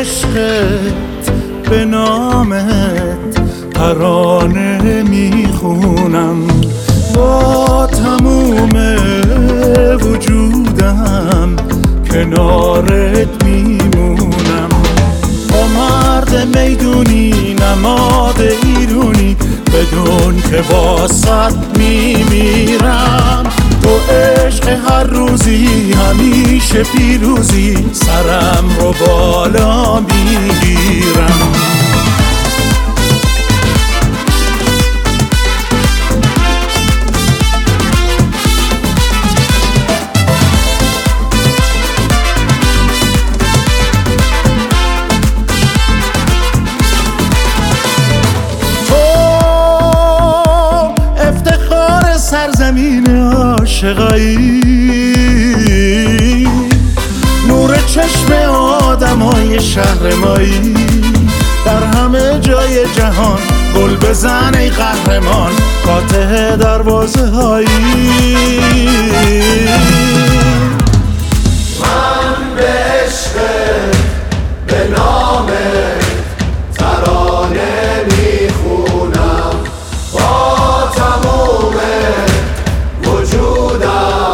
عشقت به نامت ترانه میخونم، با تموم وجودم کنارت میمونم. با مرد میدونی نماد ایرونی، بدون که واسط میمیرم. تو عشق هر روزی همیشه پیروزی، سرم رو بالا میگیرم. سرزمین عاشقایی، نور چشم آدمای شهر مایی، در همه جای جهان گل بزن ای قهرمان، فاتح دروازه هایی. من به عشق به نام ترانه میخونم، با تموم وجودم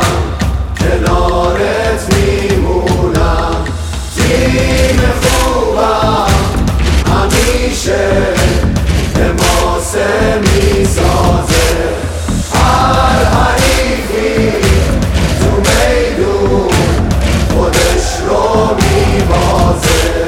کنارت میمونم. تیم خوبم همیشه حماسه میسازه، هر حریفی تو میدون خودش رو میبازه.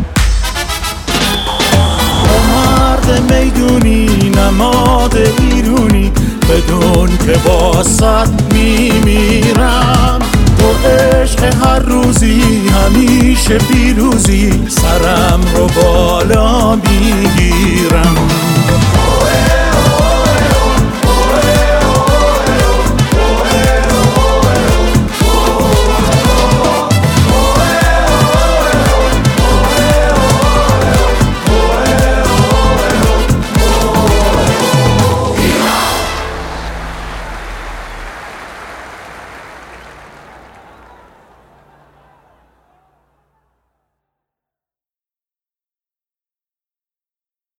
تو مرد میدونی نماد ایرونی، بدون که واسط میمیرم. تو عشق هر روزی همیشه پیروزی، سرم رو بالا میگیرم.